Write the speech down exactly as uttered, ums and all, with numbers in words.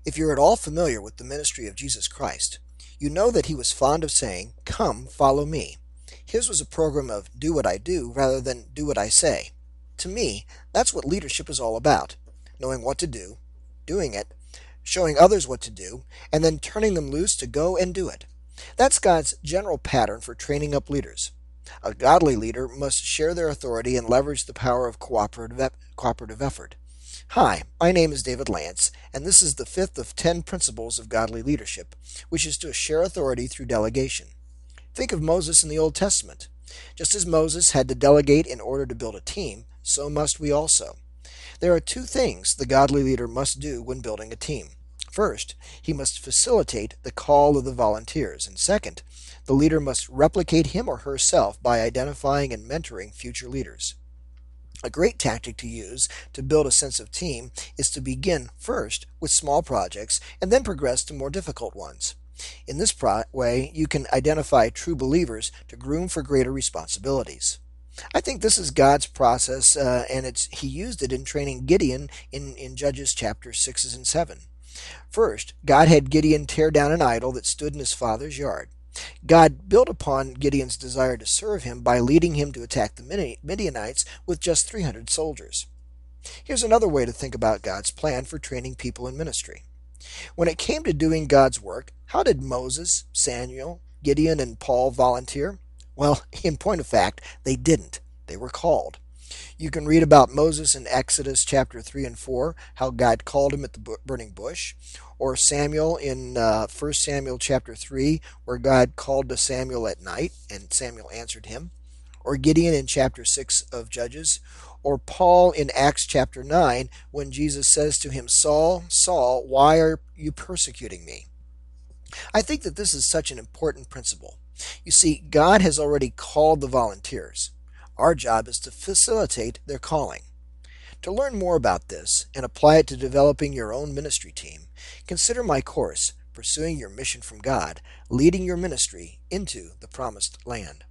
If you're at all familiar with the ministry of Jesus Christ, you know that he was fond of saying, "Come, follow me." His was a program of do what I do rather than do what I say. To me, that's what leadership is all about: knowing what to do, doing it, showing others what to do, and then turning them loose to go and do it. That's God's general pattern for training up leaders. A godly leader must share their authority and leverage the power of cooperative, e- cooperative effort. Hi, my name is David Lance, and this is the fifth of ten principles of godly leadership, which is to share authority through delegation. Think of Moses in the Old Testament. Just as Moses had to delegate in order to build a team, so must we also. There are two things the godly leader must do when building a team. First, he must facilitate the call of the volunteers, and second, the leader must replicate him or herself by identifying and mentoring future leaders. A great tactic to use to build a sense of team is to begin first with small projects and then progress to more difficult ones. In this pro- way, you can identify true believers to groom for greater responsibilities. I think this is God's process, uh, and it's He used it in training Gideon in, in Judges chapter six and seven. First, God had Gideon tear down an idol that stood in his father's yard. God built upon Gideon's desire to serve him by leading him to attack the Midianites with just three hundred soldiers. Here's another way to think about God's plan for training people in ministry. When it came to doing God's work, how did Moses, Samuel, Gideon, and Paul volunteer? Well, in point of fact, they didn't. They were called. You can read about Moses in Exodus chapter three and four, how God called him at the burning bush, or Samuel in uh, First Samuel chapter three, where God called to Samuel at night and Samuel answered him, or Gideon in chapter six of Judges, or Paul in Acts chapter nine, when Jesus says to him, "Saul, Saul, why are you persecuting me?" I think that this is such an important principle. You see, God has already called the volunteers. Our job is to facilitate their calling. To learn more about this and apply it to developing your own ministry team, consider my course, Pursuing Your Mission from God, Leading Your Ministry into the Promised Land.